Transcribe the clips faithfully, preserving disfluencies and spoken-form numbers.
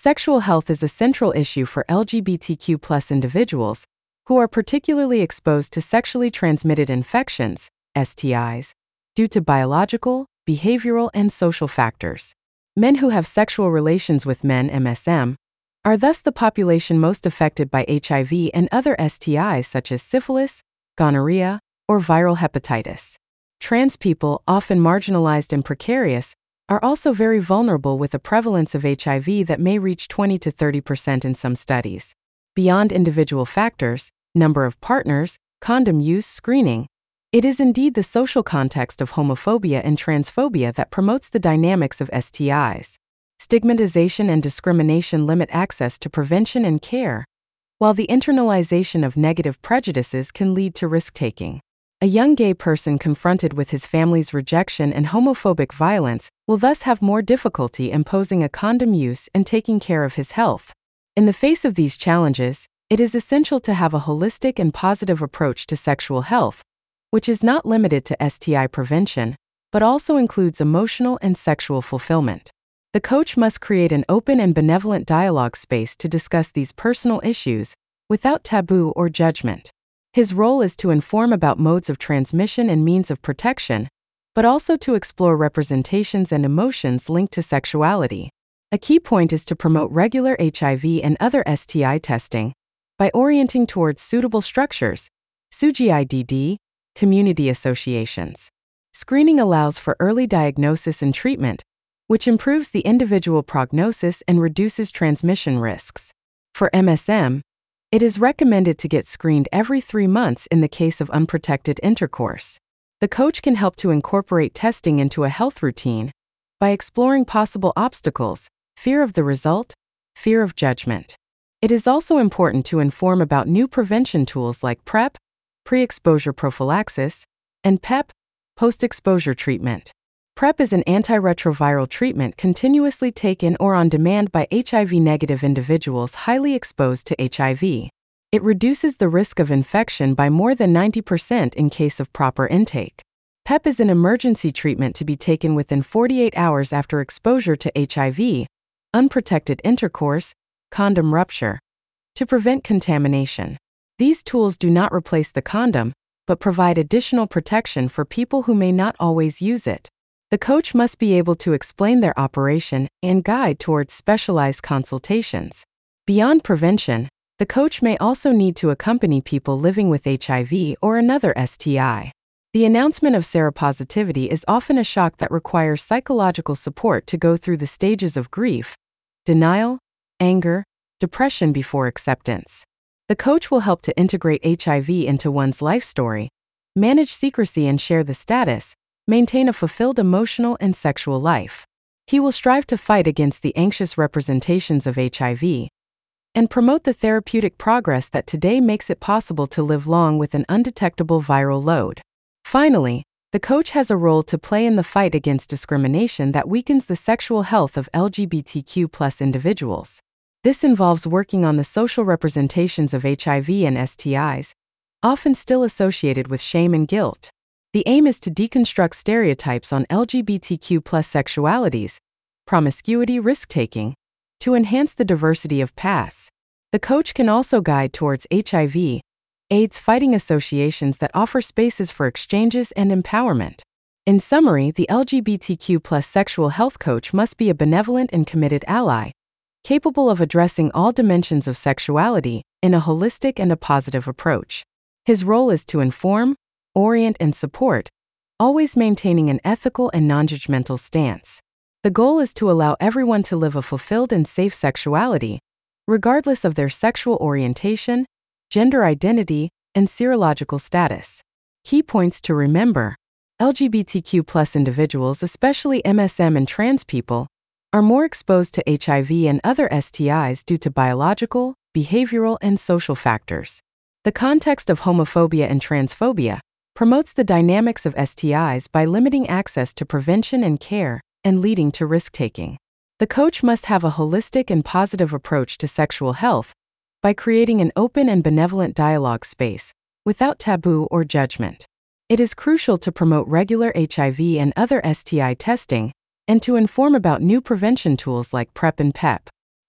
Sexual health is a central issue for L G B T Q plus individuals who are particularly exposed to sexually transmitted infections, S T Is, due to biological, behavioral, and social factors. Men who have sexual relations with men M S M are thus the population most affected by H I V and other S T Is such as syphilis, gonorrhea, or viral hepatitis. Trans people, often marginalized and precarious, are also very vulnerable with a prevalence of H I V that may reach twenty to thirty percent in some studies. Beyond individual factors, number of partners, condom use, screening, it is indeed the social context of homophobia and transphobia that promotes the dynamics of S T Is. Stigmatization and discrimination limit access to prevention and care, while the internalization of negative prejudices can lead to risk-taking. A young gay person confronted with his family's rejection and homophobic violence will thus have more difficulty imposing a condom use and taking care of his health. In the face of these challenges, it is essential to have a holistic and positive approach to sexual health, which is not limited to S T I prevention, but also includes emotional and sexual fulfillment. The coach must create an open and benevolent dialogue space to discuss these personal issues without taboo or judgment. His role is to inform about modes of transmission and means of protection, but also to explore representations and emotions linked to sexuality. A key point is to promote regular H I V and other S T I testing by orienting towards suitable structures, S U G I D D, community associations. Screening allows for early diagnosis and treatment, which improves the individual prognosis and reduces transmission risks. For M S M, it is recommended to get screened every three months in the case of unprotected intercourse. The coach can help to incorporate testing into a health routine by exploring possible obstacles, fear of the result, fear of judgment. It is also important to inform about new prevention tools like PrEP, pre-exposure prophylaxis, and PEP, post-exposure treatment. PrEP is an antiretroviral treatment continuously taken or on demand by H I V-negative individuals highly exposed to H I V. It reduces the risk of infection by more than ninety percent in case of proper intake. PEP is an emergency treatment to be taken within forty-eight hours after exposure to H I V, unprotected intercourse, condom rupture, to prevent contamination. These tools do not replace the condom, but provide additional protection for people who may not always use it. The coach must be able to explain their operation and guide towards specialized consultations. Beyond prevention, the coach may also need to accompany people living with H I V or another S T I. The announcement of seropositivity is often a shock that requires psychological support to go through the stages of grief, denial, anger, depression before acceptance. The coach will help to integrate H I V into one's life story, manage secrecy and share the status, maintain a fulfilled emotional and sexual life. He will strive to fight against the anxious representations of H I V and promote the therapeutic progress that today makes it possible to live long with an undetectable viral load. Finally, the coach has a role to play in the fight against discrimination that weakens the sexual health of L G B T Q plus individuals. This involves working on the social representations of H I V and S T Is, often still associated with shame and guilt. The aim is to deconstruct stereotypes on L G B T Q plus sexualities, promiscuity, risk-taking, to enhance the diversity of paths. The coach can also guide towards H I V, AIDS fighting associations that offer spaces for exchanges and empowerment. In summary, the L G B T Q plus sexual health coach must be a benevolent and committed ally, capable of addressing all dimensions of sexuality in a holistic and a positive approach. His role is to inform, orient, and support, always maintaining an ethical and non-judgmental stance. The goal is to allow everyone to live a fulfilled and safe sexuality, regardless of their sexual orientation, gender identity, and serological status. Key points to remember: L G B T Q plus individuals, especially M S M and trans people, are more exposed to H I V and other S T Is due to biological, behavioral, and social factors. The context of homophobia and transphobia promotes the dynamics of S T Is by limiting access to prevention and care and leading to risk-taking. The coach must have a holistic and positive approach to sexual health by creating an open and benevolent dialogue space without taboo or judgment. It is crucial to promote regular H I V and other S T I testing and to inform about new prevention tools like PrEP and PEP.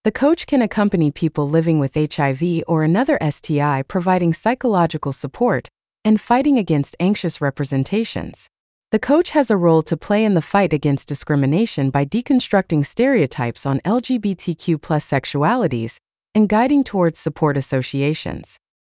The coach can accompany people living with H I V or another S T I, providing psychological support and fighting against anxious representations. The coach has a role to play in the fight against discrimination by deconstructing stereotypes on L G B T Q plus sexualities and guiding towards support associations.